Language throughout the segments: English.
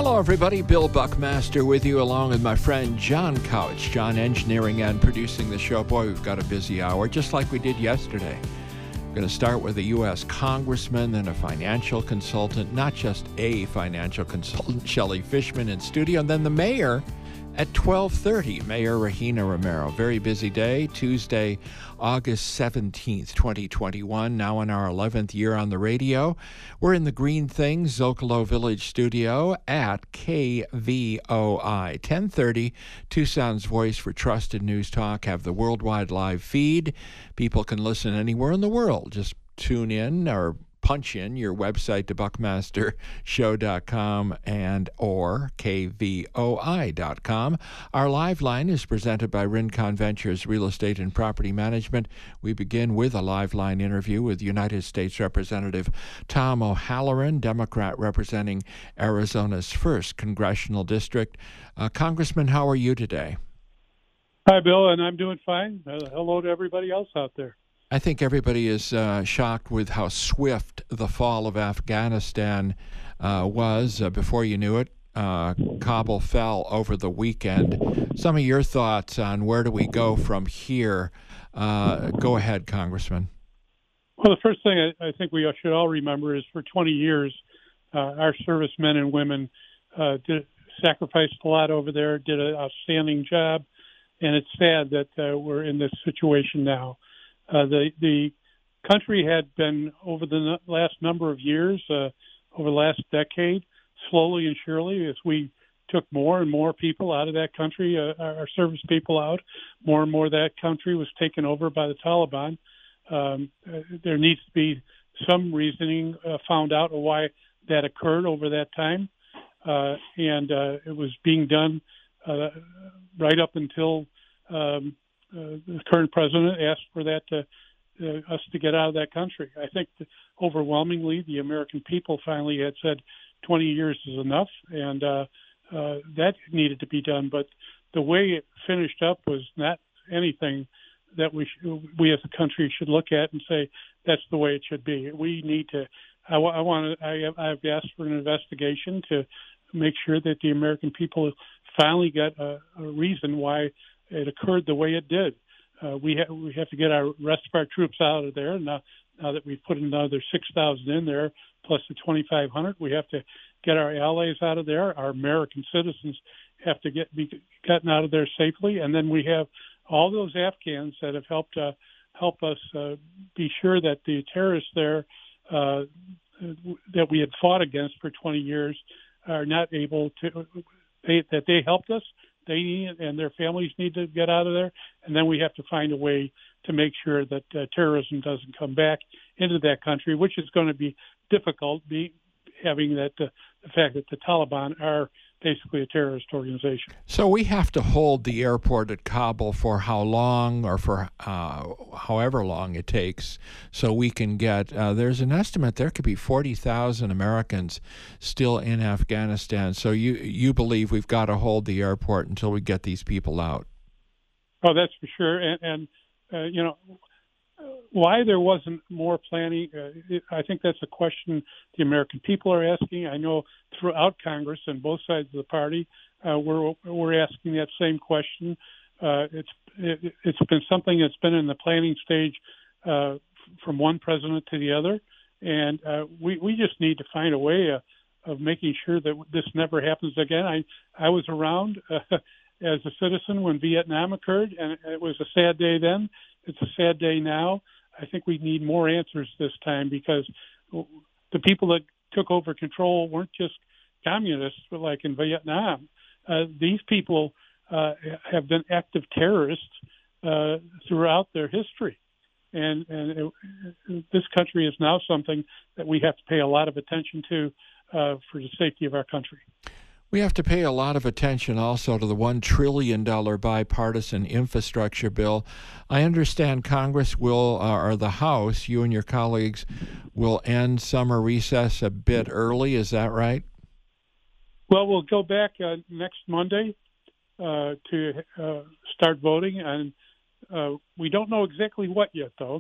Hello, everybody. Bill Buckmaster with you, along with my friend John Couch. John engineering and producing the show. Boy, we've got a busy hour, just like we did yesterday. We're going to start with a U.S. congressman, then a financial consultant, not just a financial consultant, Shelley Fishman in studio, and then the mayor at 12:30, Mayor Regina Romero. Very busy day, Tuesday, August 17th, 2021, now in our 11th year on the radio. We're in the Green Things Zocalo Village studio at KVOI. 1030, Tucson's voice for trusted news talk, have the worldwide live feed. People can listen anywhere in the world. Just tune in or punch in your website to buckmastershow.com and or kvoi.com. Our live line is presented by Rincon Ventures Real Estate and Property Management. We begin with a live line interview with United States Representative Tom O'Halloran, Democrat representing Arizona's 1st Congressional District. Congressman, how are you today? Hi, Bill, and I'm doing fine. Hello to everybody else out there. I think everybody is shocked with how swift the fall of Afghanistan was. Before you knew it, Kabul fell over the weekend. Some of your thoughts on where do we go from here? Go ahead, Congressman. Well, the first thing I think we should all remember is for 20 years, our servicemen and women sacrificed a lot over there, did an outstanding job, and it's sad that we're in this situation now. The country had been, over the last number of years, over the last decade, slowly and surely, as we took more and more people out of that country, our service people out, more and more of that country was taken over by the Taliban. There needs to be some reasoning found out of why that occurred over that time. And it was being done right up until the current president asked for that us to get out of that country. I think that overwhelmingly the American people finally had said 20 years is enough, and that needed to be done. But the way it finished up was not anything that we as a country should look at and say that's the way it should be. We need to. I've asked for an investigation to make sure that the American people finally get a reason why it occurred the way it did. We have to get the rest of our troops out of there. Now that we've put another 6,000 in there, plus the 2,500, we have to get our allies out of there. Our American citizens have to be gotten out of there safely. And then we have all those Afghans that have helped us be sure that the terrorists there that we had fought against for 20 years are not able to, that they helped us. They need, and their families need to get out of there, and then we have to find a way to make sure that terrorism doesn't come back into that country, which is going to be difficult, having the fact that the Taliban are basically a terrorist organization. So we have to hold the airport at Kabul for how long, or for however long it takes, so we can get, there's an estimate there could be 40,000 Americans still in Afghanistan. So you believe we've got to hold the airport until we get these people out? Oh, that's for sure. And you know, why there wasn't more planning, I think that's a question the American people are asking. I know throughout Congress and both sides of the party, we're asking that same question. It's been something that's been in the planning stage from one president to the other, and we just need to find a way of making sure that this never happens again. I was around as a citizen when Vietnam occurred, and it was a sad day then. It's a sad day now. I think we need more answers this time, because the people that took over control weren't just communists, but like in Vietnam. These people have been active terrorists throughout their history. And this country is now something that we have to pay a lot of attention to for the safety of our country. We have to pay a lot of attention also to the $1 trillion bipartisan infrastructure bill. I understand Congress will, or the House, you and your colleagues, will end summer recess a bit early. Is that right? Well, we'll go back next Monday to start voting, and we don't know exactly what yet, though.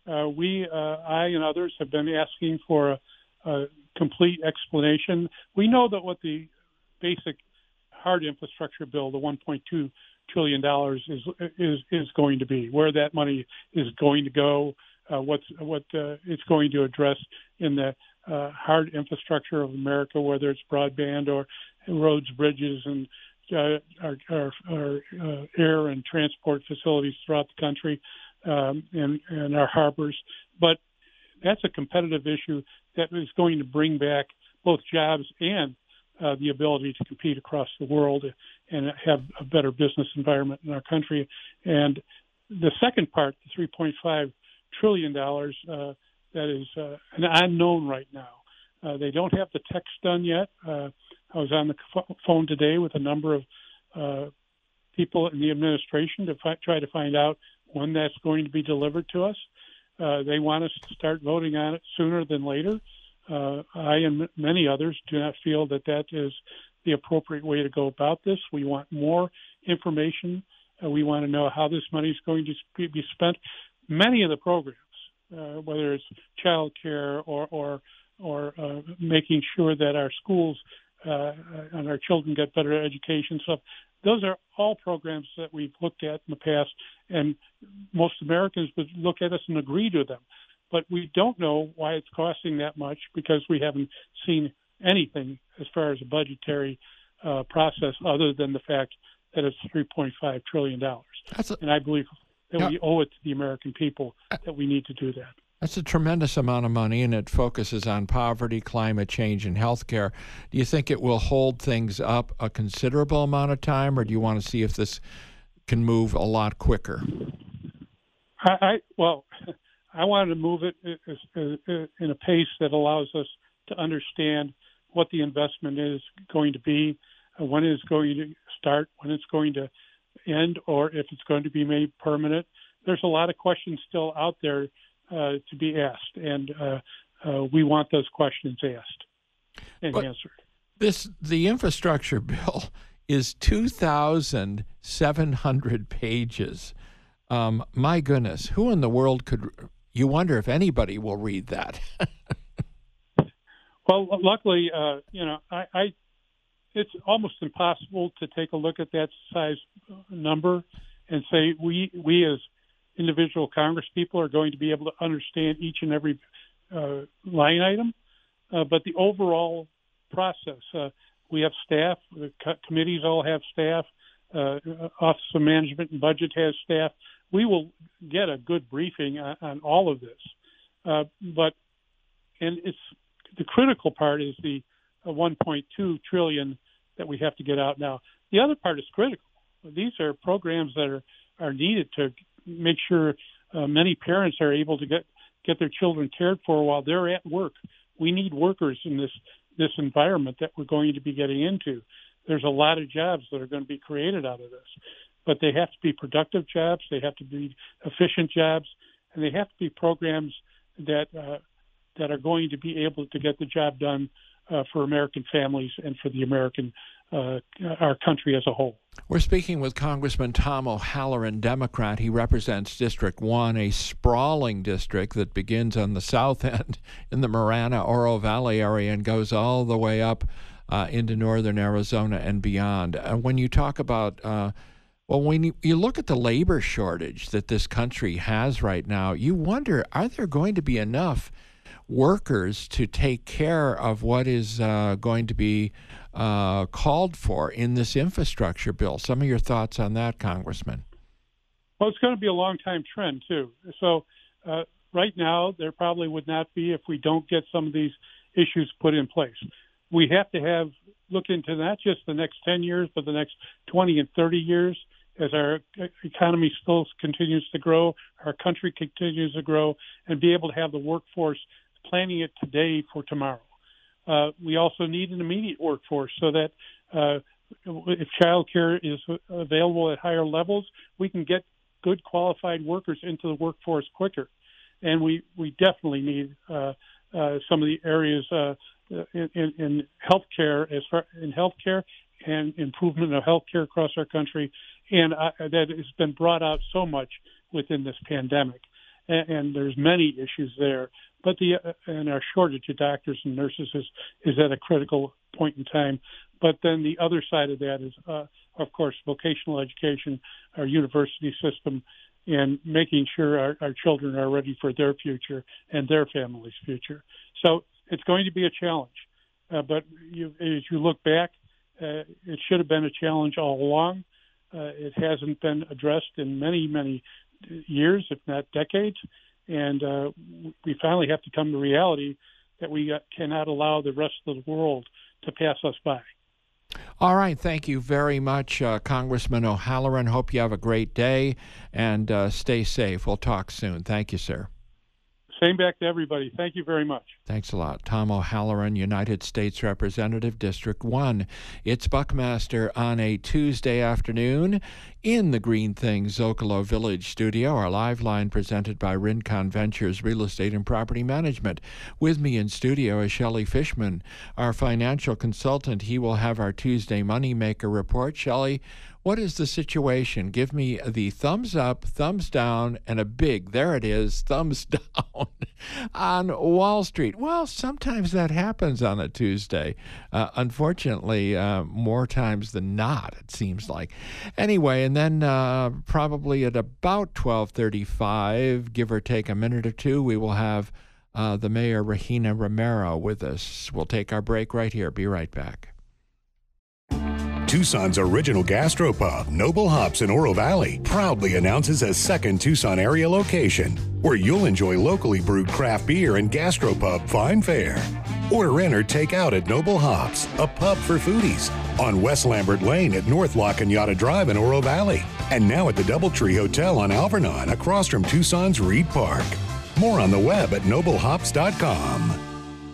I and others have been asking for a complete explanation. We know that what the basic hard infrastructure bill, the $1.2 trillion is going to be, where that money is going to go, what it's going to address in the hard infrastructure of America, whether it's broadband or roads, bridges, and our air and transport facilities throughout the country, and our harbors. But that's a competitive issue that is going to bring back both jobs and the ability to compete across the world and have a better business environment in our country. And the second part, the $3.5 trillion, that is an unknown right now. They don't have the text done yet. I was on the phone today with a number of people in the administration to try to find out when that's going to be delivered to us. They want us to start voting on it sooner than later. I and many others do not feel that that is the appropriate way to go about this. We want more information. We want to know how this money is going to be spent. Many of the programs, whether it's child care or making sure that our schools and our children get better education stuff, those are all programs that we've looked at in the past, and most Americans would look at us and agree to them. But we don't know why it's costing that much because we haven't seen anything as far as a budgetary process other than the fact that it's $3.5 trillion. And I believe that we owe it to the American people that we need to do that. That's a tremendous amount of money, and it focuses on poverty, climate change, and health care. Do you think it will hold things up a considerable amount of time, or do you want to see if this can move a lot quicker? I wanted to move it in a pace that allows us to understand what the investment is going to be, when it's going to start, when it's going to end, or if it's going to be made permanent. There's a lot of questions still out there to be asked, and we want those questions asked and answered. The infrastructure bill is 2,700 pages. My goodness, who in the world could? You wonder if anybody will read that. Well, luckily, it's almost impossible to take a look at that size number and say we as individual Congress people are going to be able to understand each and every line item. But the overall process, we have staff, the committees all have staff, Office of Management and Budget has staff. We will get a good briefing on all of this. But it's the critical part is the 1.2 trillion that we have to get out now. The other part is critical. These are programs that are needed to make sure many parents are able to get their children cared for while they're at work. We need workers in this environment that we're going to be getting into. There's a lot of jobs that are going to be created out of this, but they have to be productive jobs, they have to be efficient jobs, and they have to be programs that are going to be able to get the job done for American families and for the our country as a whole. We're speaking with Congressman Tom O'Halloran, Democrat. He represents District 1, a sprawling district that begins on the south end in the Marana-Oro Valley area and goes all the way up into northern Arizona and beyond. When you talk about, when you look at the labor shortage that this country has right now, you wonder, are there going to be enough workers to take care of what is going to be called for in this infrastructure bill? Some of your thoughts on that, Congressman? Well, it's going to be a long-time trend, too. So right now, there probably would not be if we don't get some of these issues put in place. We have to look into not just the next 10 years, but the next 20 and 30 years as our economy still continues to grow, our country continues to grow, and be able to have the workforce planning it today for tomorrow. We also need an immediate workforce so that if child care is available at higher levels, we can get good qualified workers into the workforce quicker. And we definitely need some of the areas in healthcare, and improvement of healthcare across our country, and that has been brought out so much within this pandemic. And there's many issues there But and our shortage of doctors and nurses is at a critical point in time. But then the other side of that is, of course, vocational education, our university system, and making sure our children are ready for their future and their family's future. So it's going to be a challenge. But as you look back, it should have been a challenge all along. It hasn't been addressed in many, many years, if not decades. And we finally have to come to reality that we cannot allow the rest of the world to pass us by. All right. Thank you very much, Congressman O'Halloran. Hope you have a great day and stay safe. We'll talk soon. Thank you, sir. Same back to everybody. Thank you very much. Thanks a lot. Tom O'Halloran, United States Representative, District 1. It's Buckmaster on a Tuesday afternoon in the Green Things Zocalo Village studio. Our live line presented by Rincon Ventures Real Estate and Property Management. With me in studio is Shelley Fishman, our financial consultant. He will have our Tuesday Moneymaker report. Shelley, what is the situation? Give me the thumbs up, thumbs down, and a big, there it is, thumbs down on Wall Street. Well, sometimes that happens on a Tuesday. Unfortunately, more times than not, it seems like. Anyway, and then probably at about 12:35, give or take a minute or two, we will have the Mayor, Regina Romero, with us. We'll take our break right here. Be right back. Tucson's original gastropub, Noble Hops in Oro Valley, proudly announces a second Tucson area location where you'll enjoy locally brewed craft beer and gastropub fine fare. Order in or take out at Noble Hops, a pub for foodies, on West Lambert Lane at North La Cañada Drive in Oro Valley, and now at the Doubletree Hotel on Alvernon across from Tucson's Reed Park. More on the web at noblehops.com.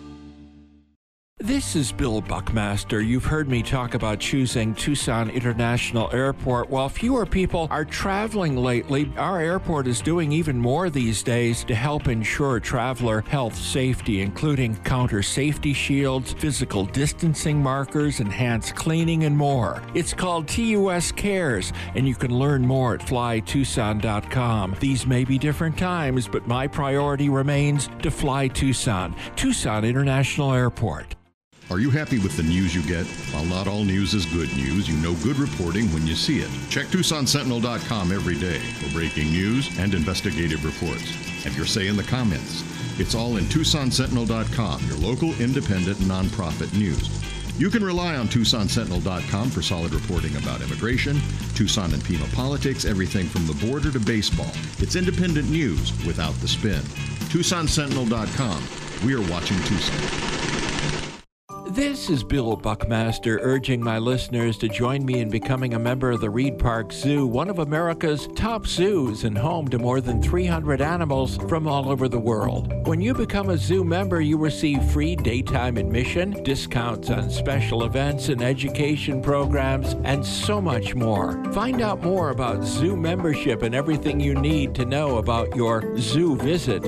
This is Bill Buckmaster. You've heard me talk about choosing Tucson International Airport. While fewer people are traveling lately, our airport is doing even more these days to help ensure traveler health safety, including counter safety shields, physical distancing markers, enhanced cleaning, and more. It's called TUS Cares, and you can learn more at flytucson.com. These may be different times, but my priority remains to fly Tucson. Tucson International Airport. Are you happy with the news you get? While not all news is good news, you know good reporting when you see it. Check TucsonSentinel.com every day for breaking news and investigative reports. Have your say in the comments. It's all in TucsonSentinel.com, your local independent nonprofit news. You can rely on TucsonSentinel.com for solid reporting about immigration, Tucson and Pima politics, everything from the border to baseball. It's independent news without the spin. TucsonSentinel.com. We are watching Tucson. This is Bill Buckmaster urging my listeners to join me in becoming a member of the Reed Park Zoo, one of America's top zoos and home to more than 300 animals from all over the world. When you become a zoo member, you receive free daytime admission, discounts on special events and education programs, and so much more. Find out more about zoo membership and everything you need to know about your zoo visit.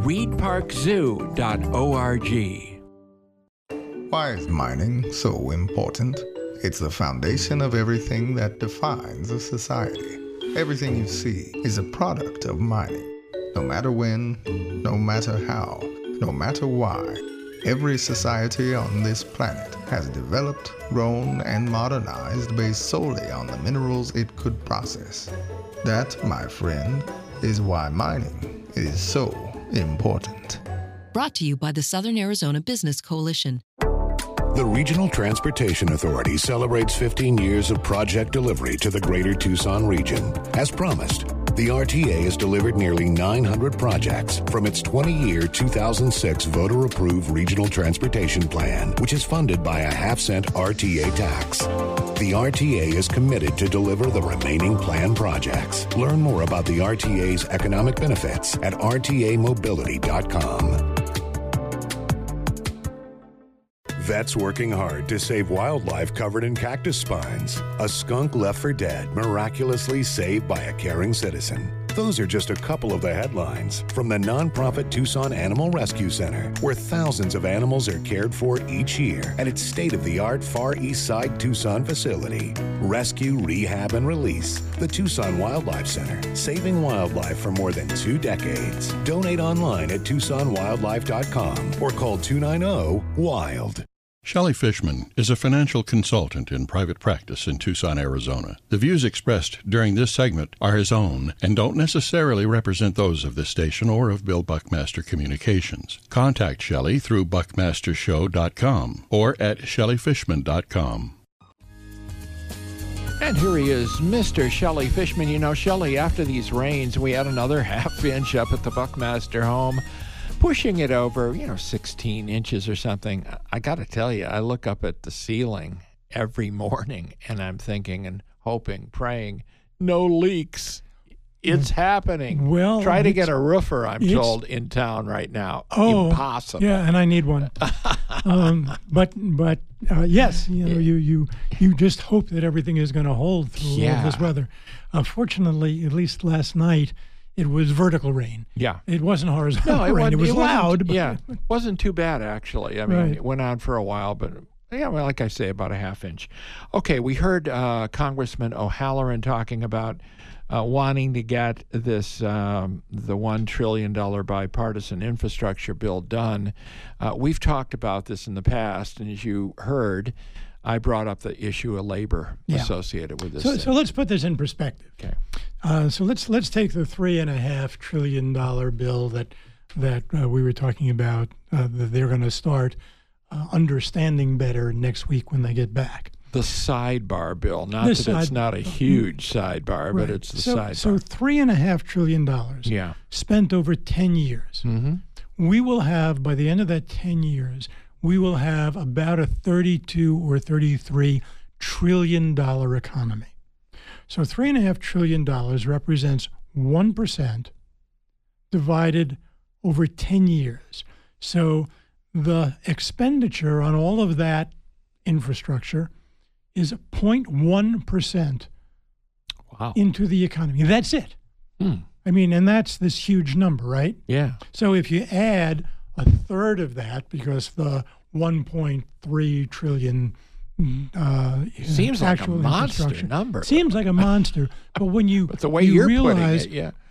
reedparkzoo.org. Why is mining so important? It's the foundation of everything that defines a society. Everything you see is a product of mining. No matter when, no matter how, no matter why, every society on this planet has developed, grown, and modernized based solely on the minerals it could process. That, my friend, is why mining is so important. Brought to you by the Southern Arizona Business Coalition. The Regional Transportation Authority celebrates 15 years of project delivery to the greater Tucson region. As promised, the RTA has delivered nearly 900 projects from its 20-year 2006 voter-approved Regional Transportation Plan, which is funded by a half-cent RTA tax. The RTA is committed to deliver the remaining planned projects. Learn more about the RTA's economic benefits at rtamobility.com. Vets working hard to save wildlife covered in cactus spines. A skunk left for dead, miraculously saved by a caring citizen. Those are just a couple of the headlines from the nonprofit Tucson Animal Rescue Center, where thousands of animals are cared for each year at its state-of-the-art Far East Side Tucson facility. Rescue, rehab, and release. The Tucson Wildlife Center, saving wildlife for more than 2 decades. Donate online at TucsonWildlife.com or call 290-WILD. Shelley Fishman is a financial consultant in private practice in Tucson, Arizona. The views expressed during this segment are his own and don't necessarily represent those of this station or of Bill Buckmaster Communications. Contact Shelley through buckmastershow.com or at shelleyfishman.com. And here he is, Mr. Shelley Fishman. You know, Shelley, after these rains, we had another half-inch up at the Buckmaster home, pushing it over, 16 inches or something. I got to tell you, I look up at the ceiling every morning, and I'm thinking and hoping, praying, no leaks. It's happening. Well, try to get a roofer, I'm told, in town right now. Oh, impossible. Yeah, and I need one. But yes, you just hope that everything is going to hold through all this weather. Fortunately, at least last night, it was vertical rain. Yeah. It wasn't horizontal rain. It was loud. But it wasn't too bad, actually. I mean, it went on for a while, but, like I say, about a half inch. Okay, we heard Congressman O'Halloran talking about wanting to get this, the $1 trillion bipartisan infrastructure bill done. We've talked about this in the past, and as you heard, I brought up the issue of labor associated with this. So let's put this in perspective. Okay. So let's take the $3.5 trillion bill that we were talking about that they're going to start understanding better next week when they get back. The sidebar bill, it's not a huge sidebar, but it's the sidebar. So $3.5 trillion spent over 10 years. Mm-hmm. We will have, by the end of that 10 years, we will have about a $32 or $33 trillion economy. So $3.5 trillion represents 1% divided over 10 years. So the expenditure on all of that infrastructure is 0.1% into the economy. That's it. I mean, and that's this huge number, right? Yeah. So if you add a third of that, because the 1.3 trillion seems like a monster number. Seems like a monster, but when you but the way you're realize putting it,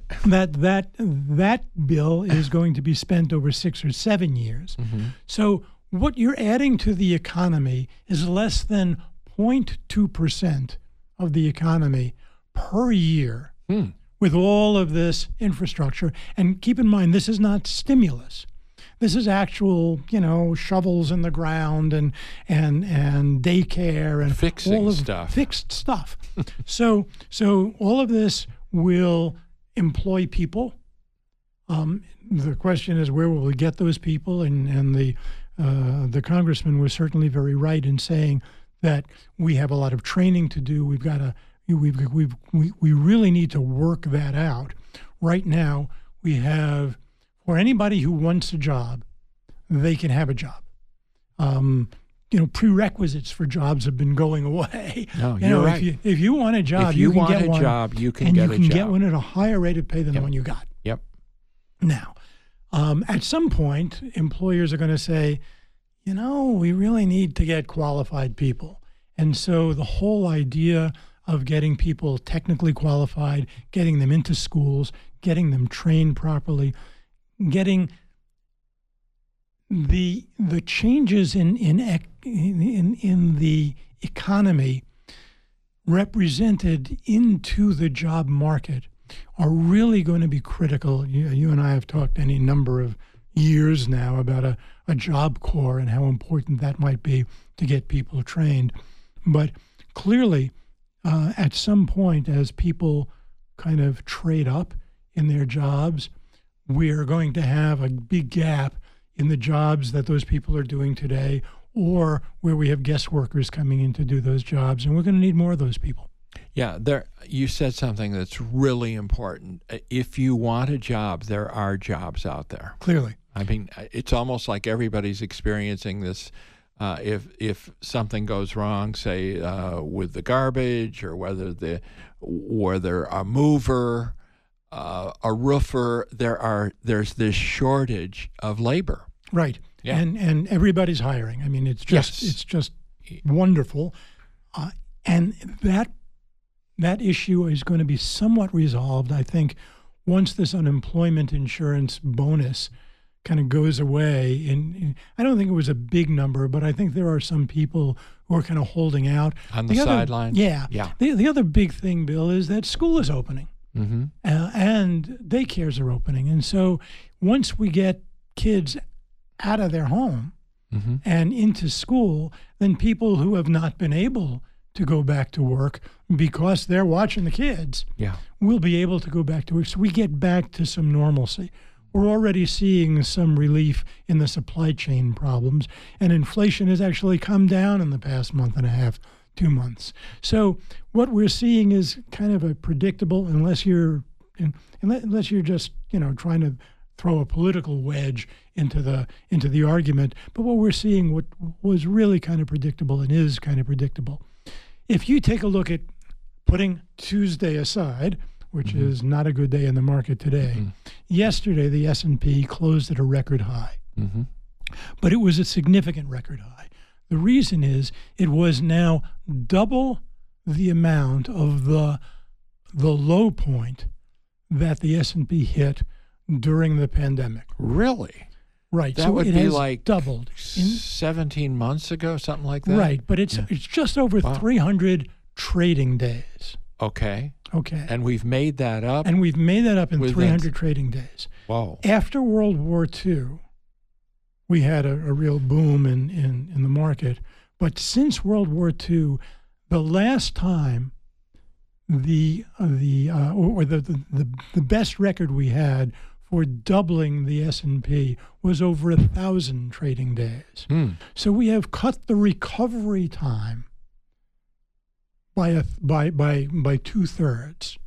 that bill is going to be spent over 6 or 7 years. Mm-hmm. So what you're adding to the economy is less than 0.2% of the economy per year with all of this infrastructure. And keep in mind, this is not stimulus. This is actual, shovels in the ground and daycare and fixing all of stuff. Fixed stuff. So all of this will employ people. The question is, where will we get those people? And the congressman was certainly very right in saying that we have a lot of training to do. We've got to we really need to work that out. Right now, we have, for anybody who wants a job, they can have a job. Prerequisites for jobs have been going away. No, you're right. If you want a job, you can want get a one, job, you can and get you a can job. get one at a higher rate of pay than the one you got. Yep. Now, at some point, employers are going to say, we really need to get qualified people. And so the whole idea of getting people technically qualified, getting them into schools, getting them trained properly, getting the changes in the economy represented into the job market are really going to be critical. You and I have talked any number of years now about a job corps and how important that might be to get people trained. But clearly, at some point, as people kind of trade up in their jobs, we're going to have a big gap in the jobs that those people are doing today, or where we have guest workers coming in to do those jobs, and we're going to need more of those people. Yeah, you said something that's really important. If you want a job, there are jobs out there. Clearly. I mean, it's almost like everybody's experiencing this. If something goes wrong, say with the garbage, or whether a mover a roofer, there's this shortage of labor. Right. Yeah. And everybody's hiring. I mean, it's just wonderful. And that issue is going to be somewhat resolved, I think, once this unemployment insurance bonus kind of goes away. And I don't think it was a big number, but I think there are some people who are kind of holding out. On the sidelines? Yeah. Yeah. The other big thing, Bill, is that school is opening. Mm-hmm. And daycares are opening. And so once we get kids out of their home Mm-hmm. and into school, then people who have not been able to go back to work because they're watching the kids will be able to go back to work. So we get back to some normalcy. We're already seeing some relief in the supply chain problems, and inflation has actually come down in the past month and a half, 2 months. So what we're seeing is kind of a predictable, unless you're just trying to throw a political wedge into the argument. But what we're seeing, what was really kind of predictable and is kind of predictable. If you take a look at putting Tuesday aside, which mm-hmm. is not a good day in the market today, mm-hmm. yesterday the S&P closed at a record high. Mm-hmm. But it was a significant record high. The reason is it was now double the amount of the low point that the S&P hit during the pandemic. Really? Right. That so would it be has like doubled. 17 months ago, something like that? Right, but it's just over 300 trading days. Okay. Okay. And we've made that up? And we've made that up in 300 trading days. Whoa. After World War II, we had a real boom in the market. But since World War II, the last time the best record we had for doubling the S&P was over 1,000 trading days. So we have cut the recovery time by 2/3,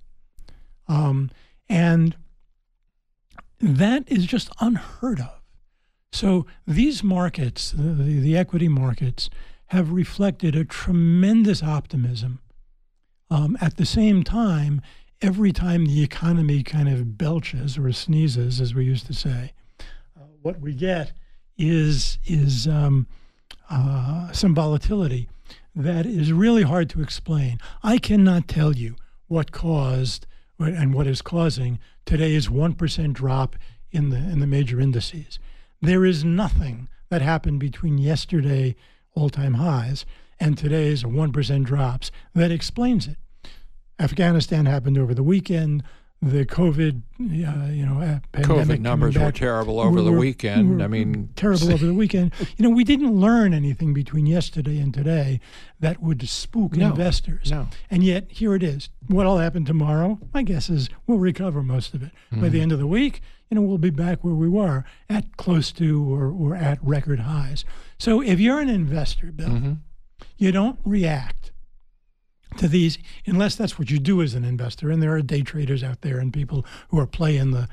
and that is just unheard of. So these markets, the equity markets, have reflected a tremendous optimism. At the same time, every time the economy kind of belches or sneezes, as we used to say, what we get is some volatility that is really hard to explain. I cannot tell you what caused and what is causing today's 1% drop in the major indices. There is nothing that happened between yesterday all-time highs and today's 1% drops that explains it. Afghanistan happened over the weekend. The COVID, pandemic. COVID numbers were terrible over the weekend. Terrible over the weekend. We didn't learn anything between yesterday and today that would spook investors. No. And yet, here it is. What'll happen tomorrow? My guess is we'll recover most of it. Mm-hmm. By the end of the week, we'll be back where we were, at close to or at record highs. So if you're an investor, Bill, mm-hmm. you don't react to these unless that's what you do as an investor. And there are day traders out there and people who are playing the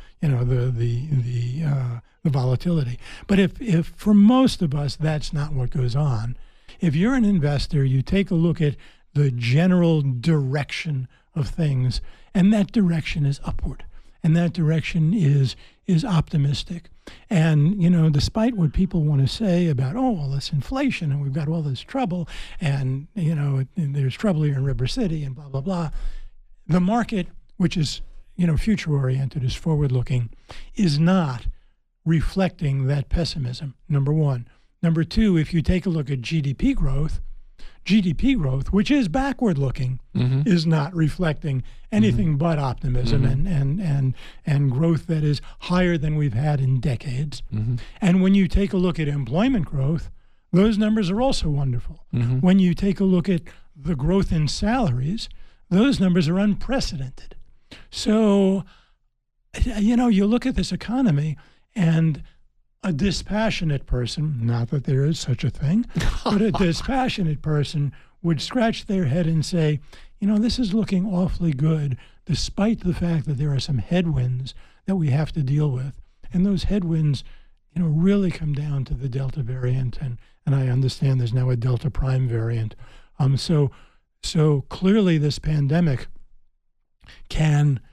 volatility. But if for most of us that's not what goes on, if you're an investor, you take a look at the general direction of things, and that direction is upward, and that direction is optimistic. And, despite what people want to say about, this inflation and we've got all this trouble and, there's trouble here in River City and blah, blah, blah, the market, which is, future-oriented, is forward-looking, is not reflecting that pessimism, number one. Number two, if you take a look at GDP growth, which is backward-looking, mm-hmm. is not reflecting anything mm-hmm. but optimism mm-hmm. and growth that is higher than we've had in decades. Mm-hmm. And when you take a look at employment growth, those numbers are also wonderful. Mm-hmm. When you take a look at the growth in salaries, those numbers are unprecedented. So, you look at this economy and a dispassionate person, not that there is such a thing, but a dispassionate person would scratch their head and say, this is looking awfully good, despite the fact that there are some headwinds that we have to deal with. And those headwinds, really come down to the Delta variant. And I understand there's now a Delta Prime variant. So clearly this pandemic can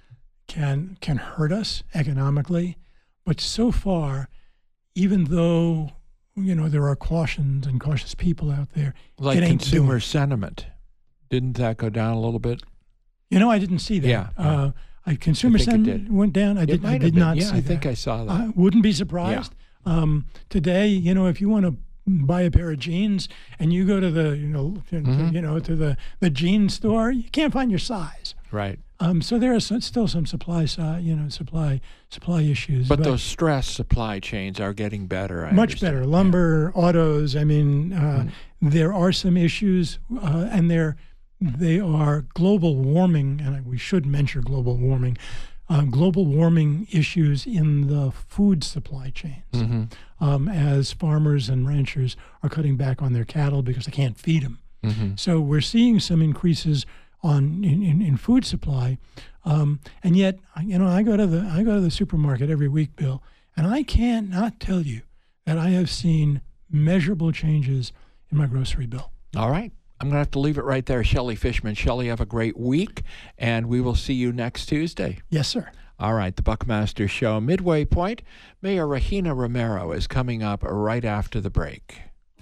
can hurt us economically. But so far, even though, there are cautions and cautious people out there, like it ain't consumer sentiment. Didn't that go down a little bit? I didn't see that. Yeah. Consumer sentiment went down. I did not see that. I think I saw that. I wouldn't be surprised. Yeah. Today, if you want to buy a pair of jeans and you go to the, to the jean store, you can't find your size. Right. So there are still some supply issues. But those stress supply chains are getting better. Much better. Lumber, autos. There are some issues, and they are global warming, and we should mention global warming. Global warming issues in the food supply chains, as farmers and ranchers are cutting back on their cattle because they can't feed them. So we're seeing some increases in food supply, and yet I go to the supermarket every week, Bill, and I can't not tell you that I have seen measurable changes in my grocery bill. All right. I'm going to have to leave it right there. Shelley Fishman. Shelley, have a great week, and we will see you next Tuesday. Yes, sir. All right, the Buckmaster Show, midway point. Mayor Regina Romero is coming up right after the break.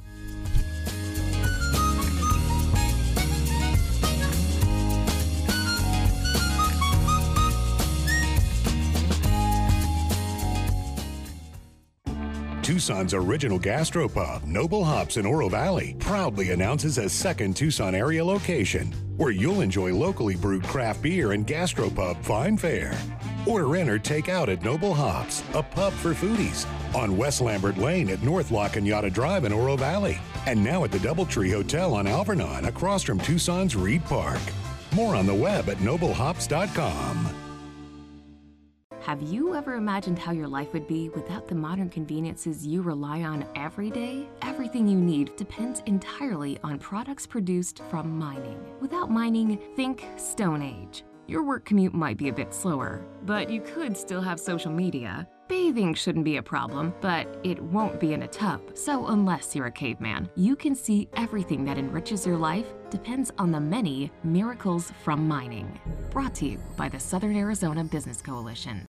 Tucson's original gastropub, Noble Hops in Oro Valley, proudly announces a second Tucson area location where you'll enjoy locally brewed craft beer and gastropub fine fare. Order in or take out at Noble Hops, a pub for foodies, on West Lambert Lane at North La Cañada Drive in Oro Valley, and now at the Doubletree Hotel on Alvernon across from Tucson's Reed Park. More on the web at noblehops.com. Have you ever imagined how your life would be without the modern conveniences you rely on every day? Everything you need depends entirely on products produced from mining. Without mining, think Stone Age. Your work commute might be a bit slower, but you could still have social media. Bathing shouldn't be a problem, but it won't be in a tub. So unless you're a caveman, you can see everything that enriches your life depends on the many miracles from mining. Brought to you by the Southern Arizona Business Coalition.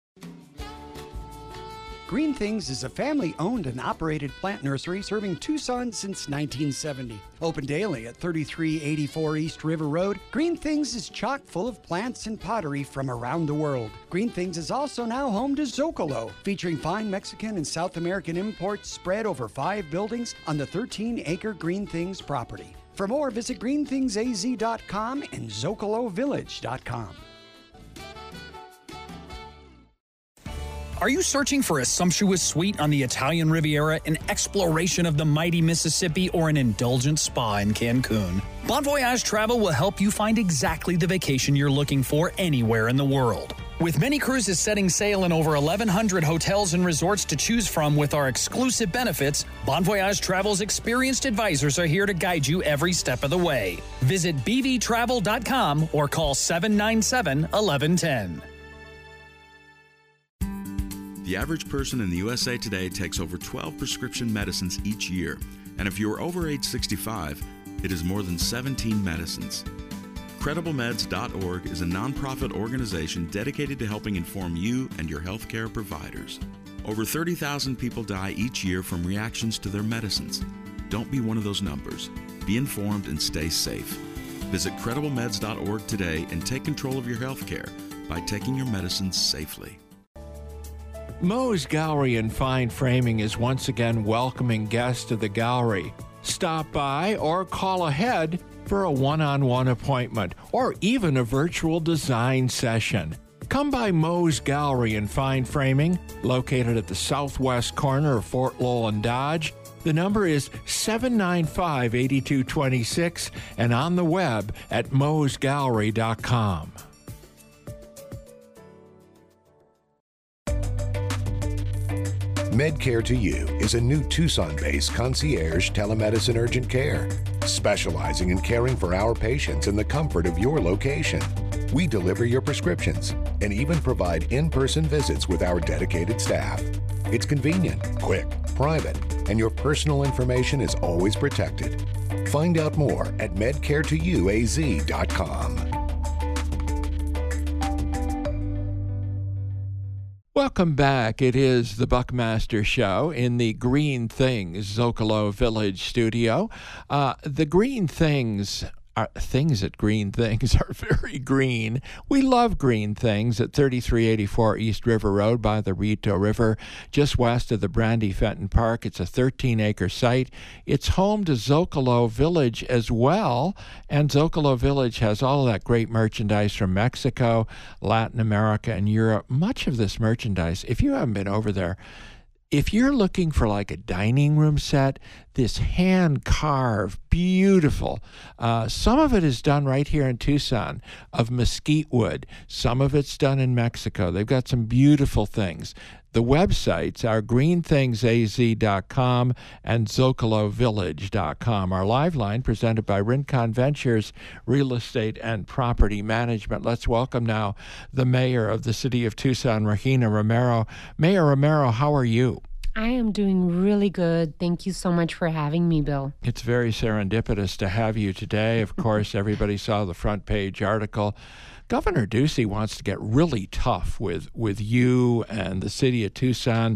Green Things is a family-owned and operated plant nursery serving Tucson since 1970. Open daily at 3384 East River Road, Green Things is chock full of plants and pottery from around the world. Green Things is also now home to Zocalo, featuring fine Mexican and South American imports spread over 5 buildings on the 13-acre Green Things property. For more, visit greenthingsaz.com and zocalovillage.com. Are you searching for a sumptuous suite on the Italian Riviera, an exploration of the mighty Mississippi, or an indulgent spa in Cancun? Bon Voyage Travel will help you find exactly the vacation you're looking for anywhere in the world. With many cruises setting sail in over 1,100 hotels and resorts to choose from with our exclusive benefits, Bon Voyage Travel's experienced advisors are here to guide you every step of the way. Visit bvtravel.com or call 797-1110. The average person in the USA today takes over 12 prescription medicines each year, and if you are over age 65, it is more than 17 medicines. CredibleMeds.org is a nonprofit organization dedicated to helping inform you and your healthcare providers. Over 30,000 people die each year from reactions to their medicines. Don't be one of those numbers. Be informed and stay safe. Visit CredibleMeds.org today and take control of your healthcare by taking your medicines safely. Moe's Gallery and Fine Framing is once again welcoming guests to the gallery. Stop by or call ahead for a one-on-one appointment or even a virtual design session. Come by Moe's Gallery and Fine Framing, located at the southwest corner of Fort Lowell and Dodge. The number is 795-8226 and on the web at moesgallery.com. MedCare to You is a new Tucson-based concierge telemedicine urgent care, specializing in caring for our patients in the comfort of your location. We deliver your prescriptions and even provide in-person visits with our dedicated staff. It's convenient, quick, private, and your personal information is always protected. Find out more at medcaretouaz.com. Welcome back. It is the Buckmaster Show in the Green Things Zocalo Village studio. The Green Things things at Green Things are very green. We love Green Things at 3384 East River Road by the Rito River, just west of the Brandy Fenton Park. It's a 13-acre site. It's home to Zocalo Village as well, and Zocalo Village has all of that great merchandise from Mexico, Latin America, and Europe. Much of this merchandise, if you haven't been over there, if you're looking for like a dining room set, this hand-carved, beautiful, some of it is done right here in Tucson of mesquite wood. Some of it's done in Mexico. They've got some beautiful things. The websites are greenthingsaz.com and zocalovillage.com. Our live line presented by Rincon Ventures Real Estate and Property Management. Let's welcome now the mayor of the city of Tucson, Regina Romero. Mayor Romero, how are you? I am doing really good. Thank you so much for having me, Bill. It's very serendipitous to have you today. Of course, everybody saw the front page article. Governor Ducey wants to get really tough with you and the city of Tucson.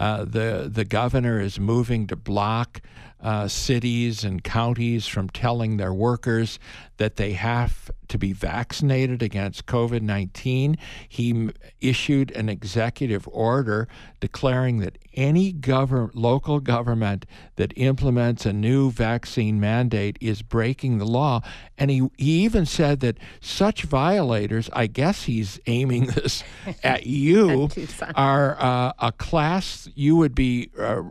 The governor is moving to block cities and counties from telling their workers that they have to be vaccinated against COVID-19. He issued an executive order declaring that any local government that implements a new vaccine mandate is breaking the law. And he even said that such violators, I guess he's aiming this at you, are a class you would be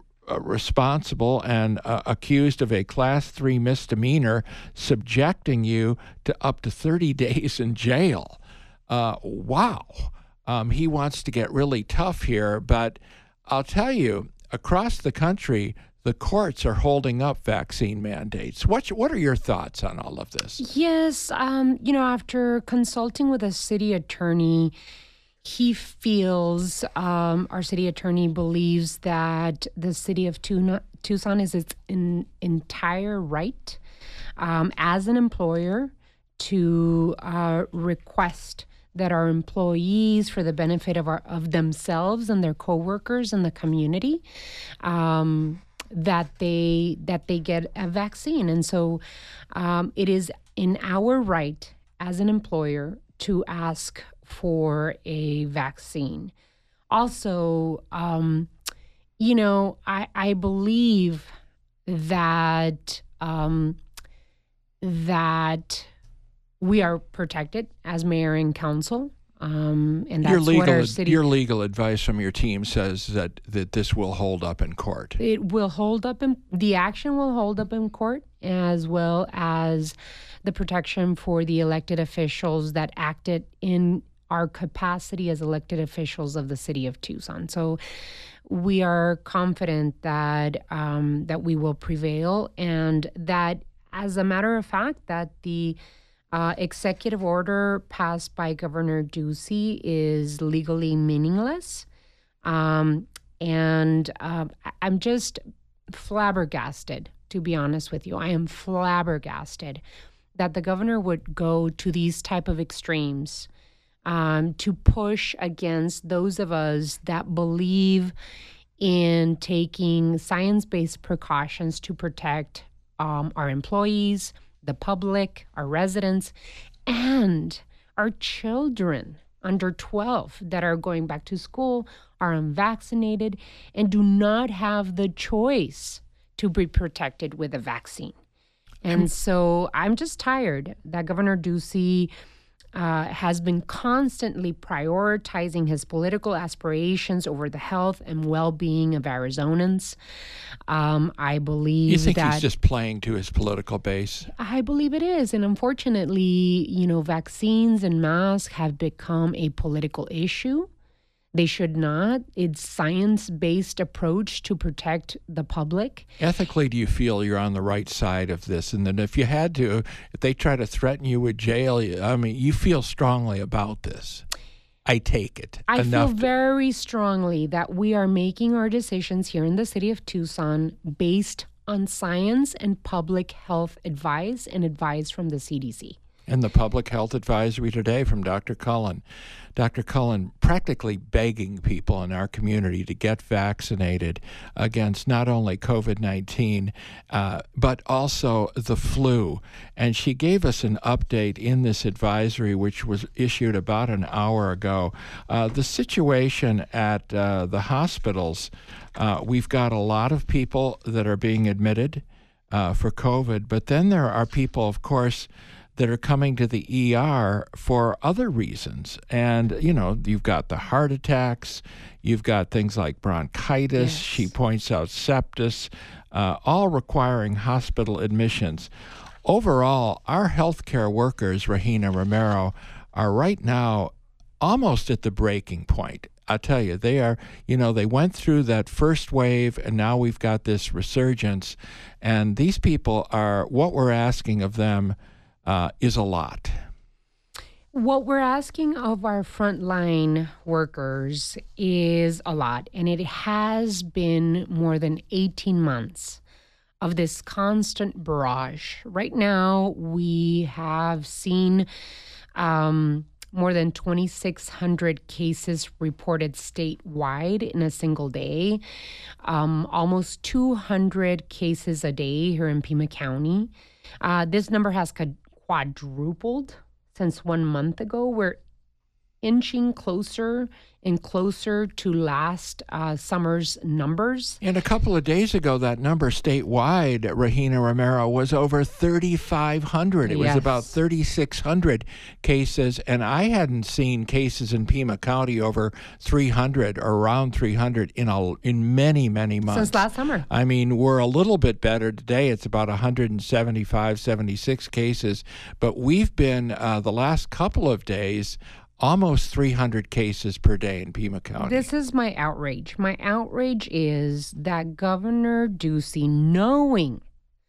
responsible and accused of a Class 3 misdemeanor, subjecting you to up to 30 days in jail. Wow. He wants to get really tough here, but I'll tell you, across the country, the courts are holding up vaccine mandates. What are your thoughts on all of this? Yes, after consulting with a city attorney, he feels, our city attorney believes that the city of Tucson is its entire right as an employer to request that our employees, for the benefit of themselves and their coworkers and the community, that they get a vaccine. And so it is in our right as an employer to ask for a vaccine. Also, I believe that that we are protected as mayor and council, and that's what our city. Your legal advice from your team says that this will hold up in court. It will hold up the action will hold up in court, as well as the protection for the elected officials that acted in our capacity as elected officials of the city of Tucson. So we are confident that that we will prevail, and that, as a matter of fact, that the executive order passed by Governor Ducey is legally meaningless. And I'm just flabbergasted, to be honest with you. I am flabbergasted that the governor would go to these type of extremes to push against those of us that believe in taking science-based precautions to protect our employees, the public, our residents, and our children under 12 that are going back to school, are unvaccinated, and do not have the choice to be protected with a vaccine. And so I'm just tired that Governor Ducey has been constantly prioritizing his political aspirations over the health and well-being of Arizonans. I believe you think he's just playing to his political base? I believe it is. And unfortunately, vaccines and masks have become a political issue. They should not. It's science-based approach to protect the public. Ethically, do you feel you're on the right side of this? And then if they try to threaten you with jail, you feel strongly about this. I take it. I feel very strongly that we are making our decisions here in the city of Tucson based on science and public health advice and advice from the CDC. And the public health advisory today from Dr. Cullen. Dr. Cullen practically begging people in our community to get vaccinated against not only COVID-19, but also the flu. And she gave us an update in this advisory, which was issued about an hour ago. The situation at the hospitals, we've got a lot of people that are being admitted for COVID, but then there are people, of course, that are coming to the ER for other reasons. And, you know, you've got the heart attacks, you've got things like bronchitis, yes. She points out sepsis, all requiring hospital admissions. Overall, our healthcare workers, Regina Romero, are right now almost at the breaking point. I tell you, they are, you know, they went through that first wave and now we've got this resurgence. And these people are, what we're asking of them is a lot. What we're asking of our frontline workers is a lot, and it has been more than 18 months of this constant barrage. Right now, we have seen more than 2,600 cases reported statewide in a single day, almost 200 cases a day here in Pima County. This number has quadrupled since 1 month ago. We're inching closer and closer to last summer's numbers. And a couple of days ago, that number statewide, Regina Romero, was over 3,500. It was about 3,600 cases, and I hadn't seen cases in Pima County over 300 or around 300 in many, many months. Since last summer. I mean, we're a little bit better today. It's about 175, 76 cases, but we've been the last couple of days almost 300 cases per day in Pima County. This is my outrage. My outrage is that Governor Ducey, knowing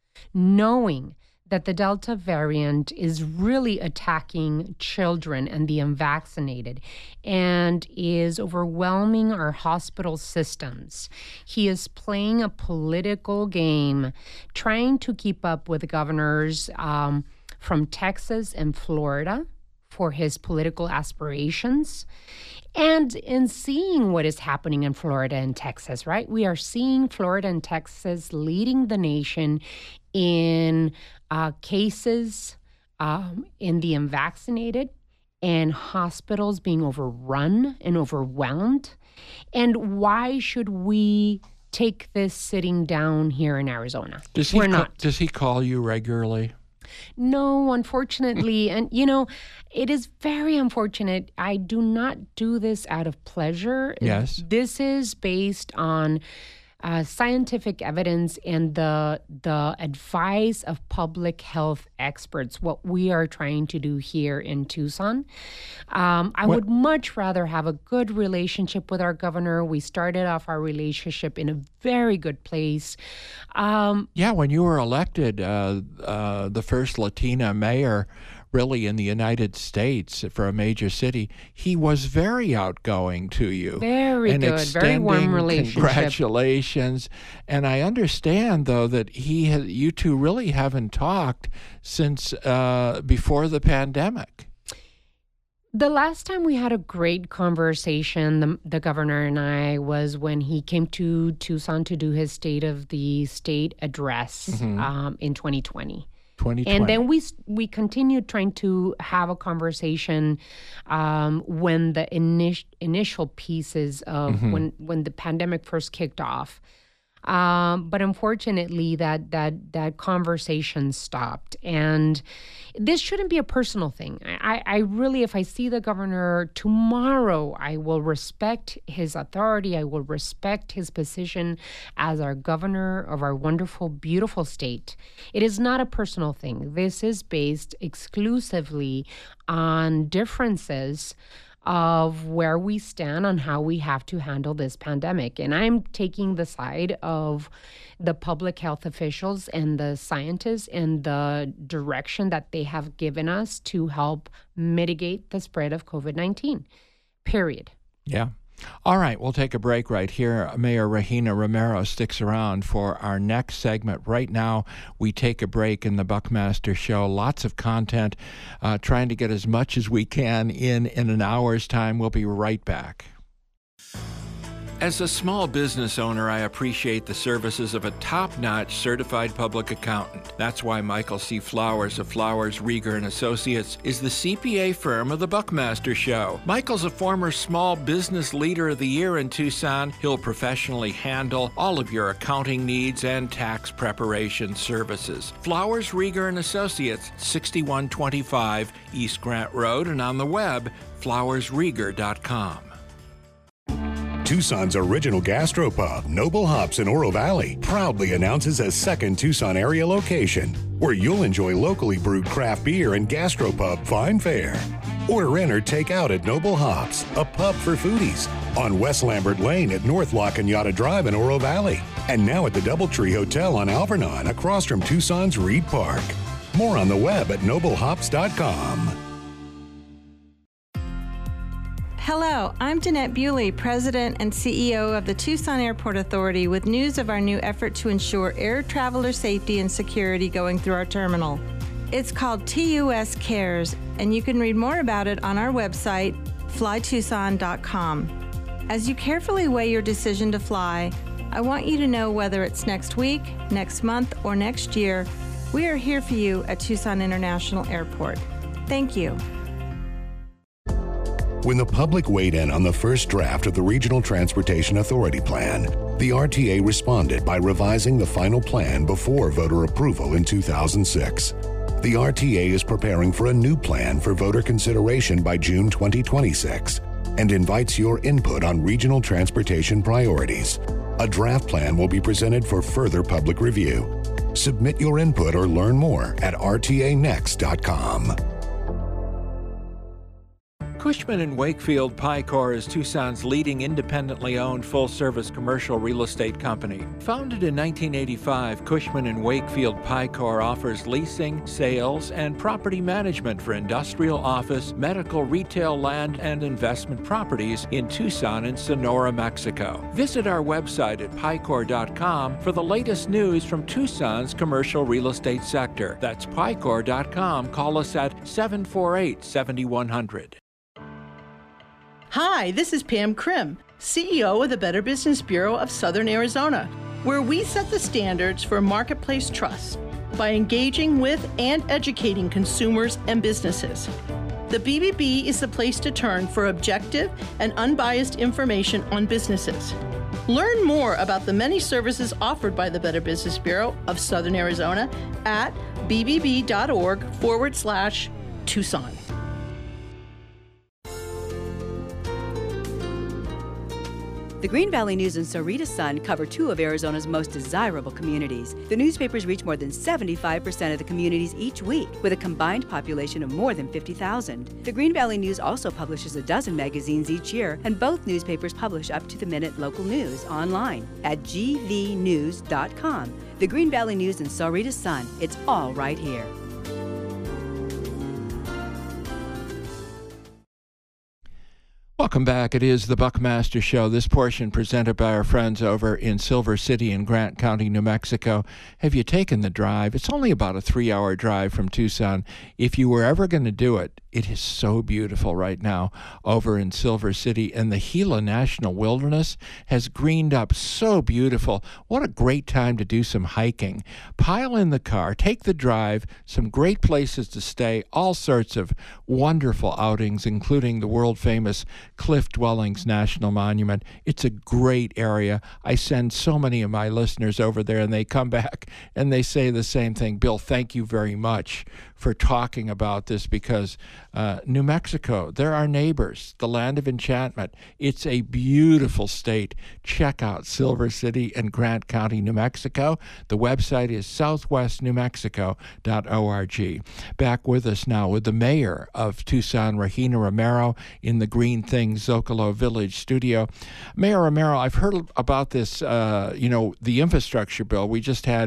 that the Delta variant is really attacking children and the unvaccinated and is overwhelming our hospital systems, he is playing a political game, trying to keep up with governors from Texas and Florida for his political aspirations. And in seeing what is happening in Florida and Texas, right? We are seeing Florida and Texas leading the nation in cases in the unvaccinated and hospitals being overrun and overwhelmed. And why should we take this sitting down here in Arizona? We're not. Does he call you regularly? No, unfortunately. And, you know, it is very unfortunate. I do not do this out of pleasure. Yes. This is based on scientific evidence and the advice of public health experts, what we are trying to do here in Tucson. I would much rather have a good relationship with our governor. We started off our relationship in a very good place. Yeah, when you were elected, the first Latina mayor really in the United States for a major city, he was very outgoing to you. Very good, very warm relationship. Congratulations. And I understand, though, that you two really haven't talked since before the pandemic. The last time we had a great conversation, the governor and I, was when he came to Tucson to do his State of the State address in 2020. And then we continued trying to have a conversation when the initial pieces of when the pandemic first kicked off. But unfortunately, that conversation stopped. And this shouldn't be a personal thing. I really, if I see the governor tomorrow, I will respect his authority. I will respect his position as our governor of our wonderful, beautiful state. It is not a personal thing. This is based exclusively on differences of where we stand on how we have to handle this pandemic. And I'm taking the side of the public health officials and the scientists and the direction that they have given us to help mitigate the spread of COVID-19, period. Yeah. All right, we'll take a break right here. Mayor Regina Romero sticks around for our next segment. Right now, we take a break in the Buckmaster Show. Lots of content, trying to get as much as we can in an hour's time. We'll be right back. As a small business owner, I appreciate the services of a top-notch certified public accountant. That's why Michael C. Flowers of Flowers, Rieger & Associates is the CPA firm of the Buckmaster Show. Michael's a former Small Business Leader of the Year in Tucson. He'll professionally handle all of your accounting needs and tax preparation services. Flowers, Rieger & Associates, 6125 East Grant Road, and on the web, flowersrieger.com. Tucson's original gastropub, Noble Hops in Oro Valley, proudly announces a second Tucson area location where you'll enjoy locally brewed craft beer and gastropub fine fare. Order in or take out at Noble Hops, a pub for foodies, on West Lambert Lane at North La Cañada Drive in Oro Valley, and now at the Doubletree Hotel on Alvernon across from Tucson's Reed Park. More on the web at noblehops.com. Hello, I'm Danette Bewley, President and CEO of the Tucson Airport Authority, with news of our new effort to ensure air traveler safety and security going through our terminal. It's called TUS Cares, and you can read more about it on our website, flytucson.com. As you carefully weigh your decision to fly, I want you to know whether it's next week, next month, or next year, we are here for you at Tucson International Airport. Thank you. When the public weighed in on the first draft of the Regional Transportation Authority Plan, the RTA responded by revising the final plan before voter approval in 2006. The RTA is preparing for a new plan for voter consideration by June 2026 and invites your input on regional transportation priorities. A draft plan will be presented for further public review. Submit your input or learn more at rtanext.com. Cushman & Wakefield Picor is Tucson's leading independently owned full-service commercial real estate company. Founded in 1985, Cushman & Wakefield Picor offers leasing, sales, and property management for industrial, office, medical, retail, land, and investment properties in Tucson and Sonora, Mexico. Visit our website at picor.com for the latest news from Tucson's commercial real estate sector. That's picor.com. Call us at 748-7100. Hi, this is Pam Krim, CEO of the Better Business Bureau of Southern Arizona, where we set the standards for marketplace trust by engaging with and educating consumers and businesses. The BBB is the place to turn for objective and unbiased information on businesses. Learn more about the many services offered by the Better Business Bureau of Southern Arizona at bbb.org/Tucson. The Green Valley News and Sahuarita Sun cover two of Arizona's most desirable communities. The newspapers reach more than 75% of the communities each week, with a combined population of more than 50,000. The Green Valley News also publishes a dozen magazines each year, and both newspapers publish up-to-the-minute local news online at gvnews.com. The Green Valley News and Sahuarita Sun, it's all right here. Welcome back. It is the Buckmaster Show. This portion presented by our friends over in Silver City in Grant County, New Mexico. Have you taken the drive? It's only about a 3-hour drive from Tucson. If you were ever going to do it, it is so beautiful right now over in Silver City, and the Gila National Wilderness has greened up so beautiful. What a great time to do some hiking. Pile in the car, take the drive, some great places to stay, all sorts of wonderful outings, including the world-famous Cliff Dwellings National Monument. It's a great area. I send so many of my listeners over there, and they come back and they say the same thing. Bill, thank you very much for talking about this, because New Mexico, they're our neighbors, the land of enchantment. It's a beautiful state. Check out Silver City and Grant County, New Mexico. The website is southwestnewmexico.org. Back with us now with the mayor of Tucson, Regina Romero, in the Green Things Zocalo Village studio. Mayor Romero, I've heard about this, the infrastructure bill. We just had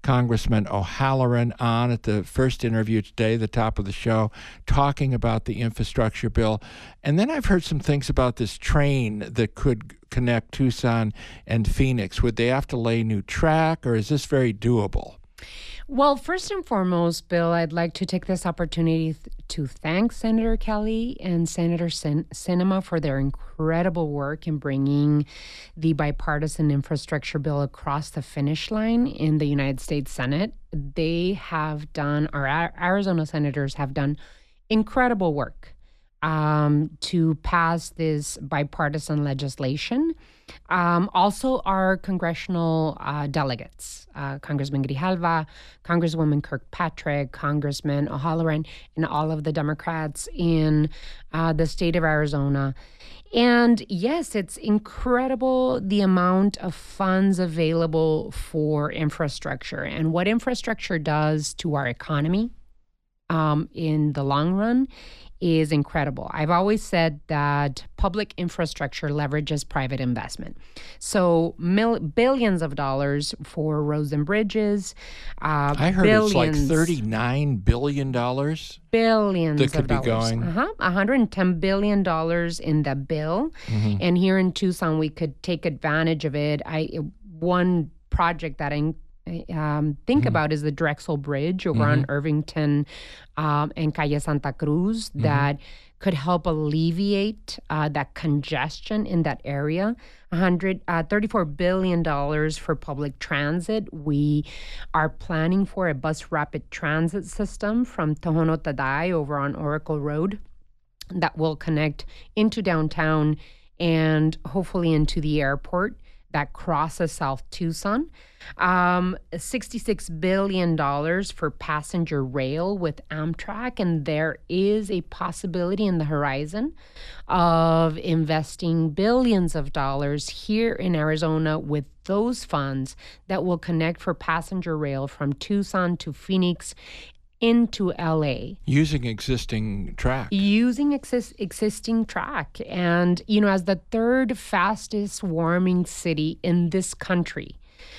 Congressman O'Halloran on at the first interview today, the top of the show, talking about the infrastructure bill. And then I've heard some things about this train that could connect Tucson and Phoenix. Would they have to lay new track, or is this very doable? Well, first and foremost, Bill, I'd like to take this opportunity to thank Senator Kelly and Senator Sinema for their incredible work in bringing the bipartisan infrastructure bill across the finish line in the United States Senate. They have done, our Arizona senators have done incredible work to pass this bipartisan legislation. Also, our congressional delegates, Congressman Grijalva, Congresswoman Kirkpatrick, Congressman O'Halloran, and all of the Democrats in the state of Arizona. And yes, it's incredible the amount of funds available for infrastructure and what infrastructure does to our economy in the long run is incredible. I've always said that public infrastructure leverages private investment. So billions of dollars for roads and bridges. I heard it's like $39 billion. Billions that could of be dollars. going. $110 billion in the bill. Mm-hmm. And here in Tucson, we could take advantage of it. One project that I think about is the Drexel Bridge over on Irvington and Calle Santa Cruz that could help alleviate that congestion in that area. $34 billion for public transit. We are planning for a bus rapid transit system from Tohono Tadai over on Oracle Road that will connect into downtown and hopefully into the airport that crosses South Tucson. $66 billion for passenger rail with Amtrak, and there is a possibility in the horizon of investing billions of dollars here in Arizona with those funds that will connect for passenger rail from Tucson to Phoenix into LA. Using existing track. Using existing track. And, as the third fastest warming city in this country,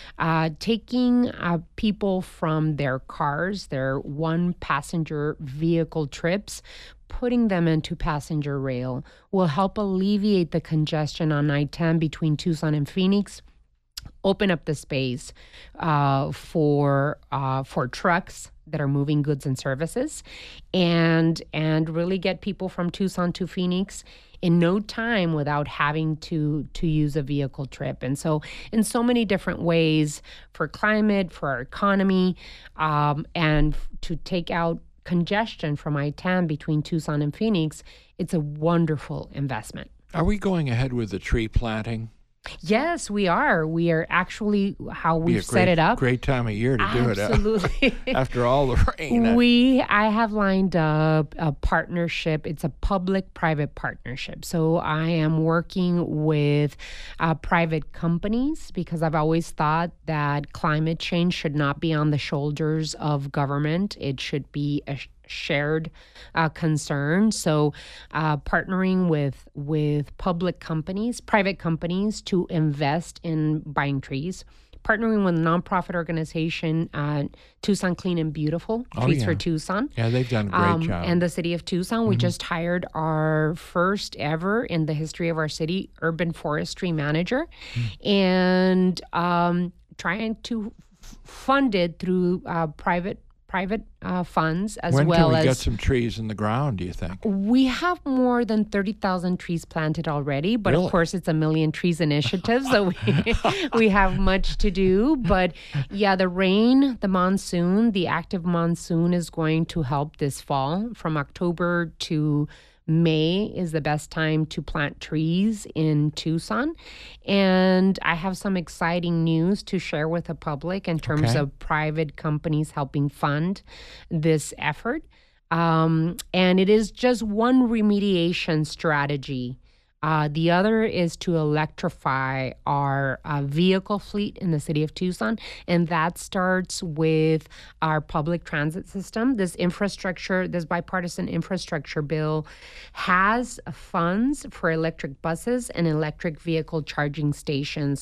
taking people from their cars, their one passenger vehicle trips, putting them into passenger rail will help alleviate the congestion on I-10 between Tucson and Phoenix, open up the space for trucks that are moving goods and services, and really get people from Tucson to Phoenix in no time without having to use a vehicle trip. And so in so many different ways for climate, for our economy, and to take out congestion from I-10 between Tucson and Phoenix, it's a wonderful investment. Are we going ahead with the tree planting? Yes, we are. We are actually how we've set it up. Great time of year to do it. Absolutely. After all the rain. I have lined up a partnership. It's a public-private partnership. So I am working with private companies because I've always thought that climate change should not be on the shoulders of government. It should be a shared concern. So partnering with public companies, private companies to invest in buying trees, partnering with a nonprofit organization, Tucson Clean and Beautiful, Trees for Tucson. Yeah, they've done a great job. And the city of Tucson, we just hired our first ever in the history of our city urban forestry manager, and trying to fund it through private funds as well as... When can we get some trees in the ground, do you think? We have more than 30,000 trees planted already, but Really? Of course it's a Million Trees initiative, so we have much to do. But yeah, the rain, the monsoon, the active monsoon is going to help this fall. From October to May is the best time to plant trees in Tucson. And I have some exciting news to share with the public in terms of private companies helping fund this effort. And it is just one remediation strategy. The other is to electrify our vehicle fleet in the city of Tucson, and that starts with our public transit system. This bipartisan infrastructure bill has funds for electric buses and electric vehicle charging stations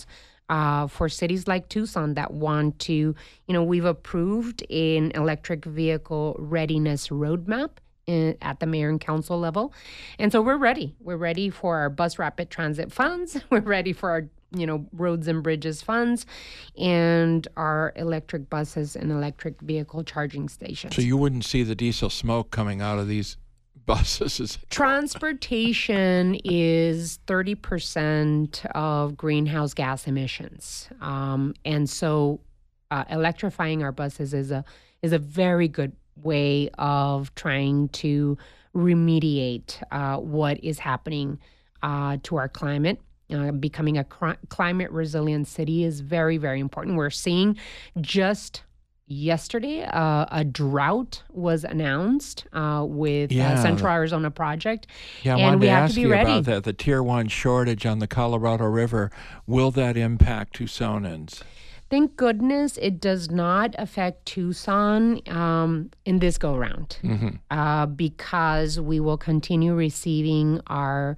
for cities like Tucson that want to, we've approved an electric vehicle readiness roadmap at the mayor and council level. And so we're ready. We're ready for our bus rapid transit funds. We're ready for our, roads and bridges funds and our electric buses and electric vehicle charging stations. So you wouldn't see the diesel smoke coming out of these buses? Transportation is 30% of greenhouse gas emissions. And so electrifying our buses is a very good way of trying to remediate what is happening to our climate. Becoming a climate resilient city is very, very important. We're seeing just yesterday a drought was announced with Central Arizona Project. Yeah, I wanted to ask you about that. The Tier 1 shortage on the Colorado River, will that impact Tucsonans? Thank goodness it does not affect Tucson in this go-round because we will continue receiving our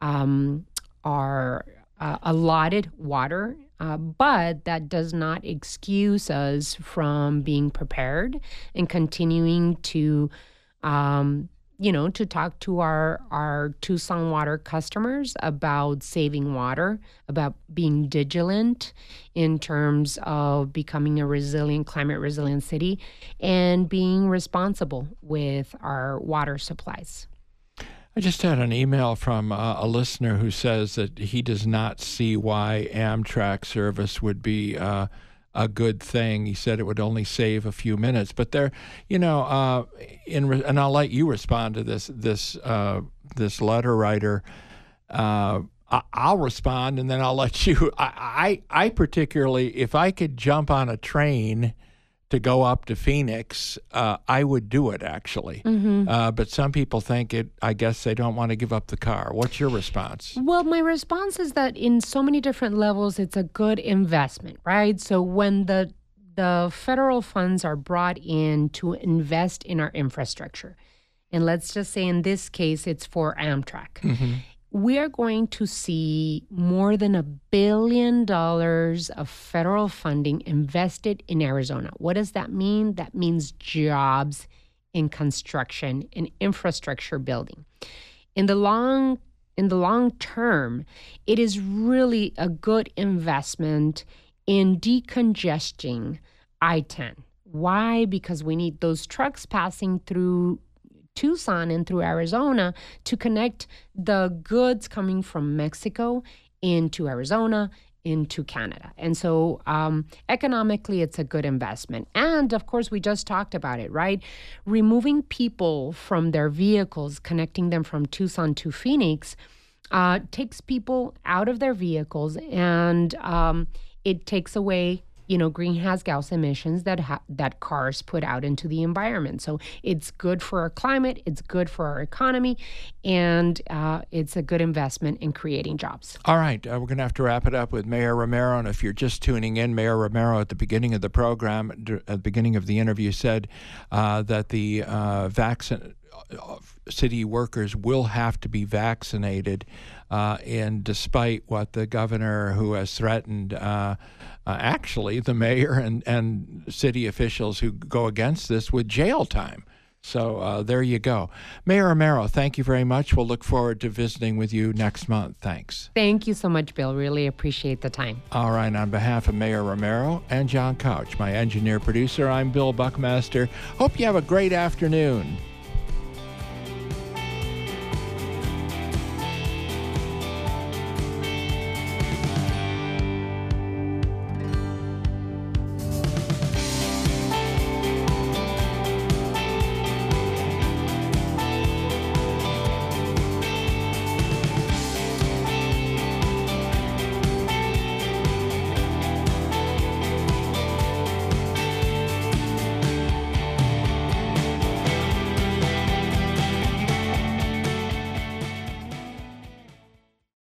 allotted water, but that does not excuse us from being prepared and continuing to to talk to our Tucson Water customers about saving water, about being vigilant in terms of becoming a resilient, climate resilient city, and being responsible with our water supplies. I just had an email from a listener who says that he does not see why Amtrak service would be a good thing. He said it would only save a few minutes, but there, and I'll let you respond to this letter writer. I'll respond, and then I'll let you. I particularly, if I could jump on a train to go up to Phoenix, I would do it, actually. But some people think I guess they don't want to give up the car. What's your response? Well, my response is that in so many different levels, it's a good investment, right? So when the federal funds are brought in to invest in our infrastructure, and let's just say in this case, it's for Amtrak. We are going to see more than $1 billion of federal funding invested in Arizona. What does that mean? That means jobs in construction and infrastructure building. In the long term, it is really a good investment in decongesting I-10. Why? Because we need those trucks passing through Tucson and through Arizona to connect the goods coming from Mexico into Arizona, into Canada. And so economically, it's a good investment. And of course, we just talked about it, right? Removing people from their vehicles, connecting them from Tucson to Phoenix, takes people out of their vehicles, and it takes away greenhouse gas emissions that cars put out into the environment. So it's good for our climate, it's good for our economy, and it's a good investment in creating jobs. All right, we're going to have to wrap it up with Mayor Romero. And if you're just tuning in, Mayor Romero at the beginning of the program, at the beginning of the interview, said that the city workers will have to be vaccinated, and despite what the governor, who has threatened actually the mayor and city officials who go against this with jail time. So there you go. Mayor Romero, thank you very much. We'll look forward to visiting with you next month. Thanks. Thank you so much, Bill. Really appreciate the time. All right. On behalf of Mayor Romero and John Couch, my engineer producer, I'm Bill Buckmaster. Hope you have a great afternoon.